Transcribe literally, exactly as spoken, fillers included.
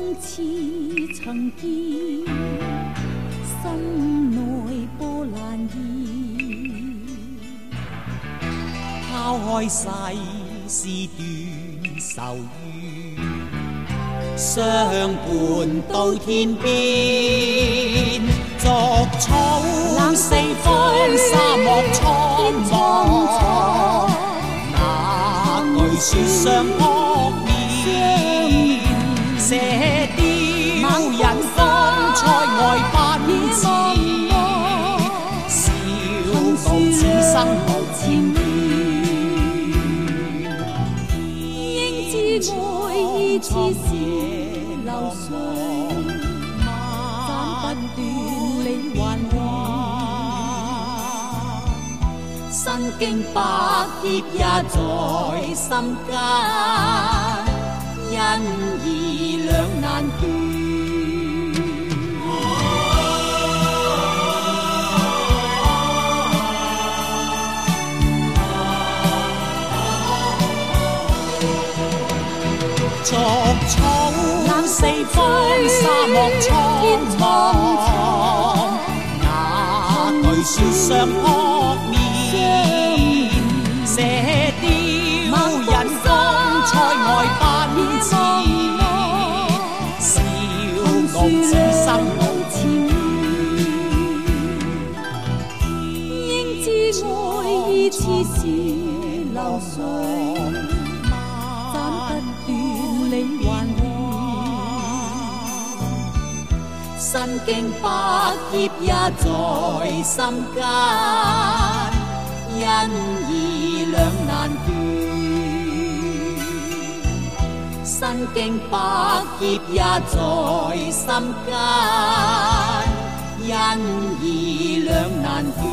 似曾見，心內波瀾現。拋開世事斷愁怨，相伴到天邊。逐草四方，沙漠蒼茫，那句說相撲面。射雕人風塞外奔馳，笑傲此生無纏綿。應知愛意似是流水，斬不斷理還亂。身經百劫也在心間，因義兩難斷。逐草四方，沙漠蒼茫，那句說相撲面。射雕人風塞外奔馳，笑傲此生無纏綿。應知愛意似是流水，斬不斷理還亂。身經百劫也在心間，因義兩難斷。身經百劫也在心間，因義兩難斷。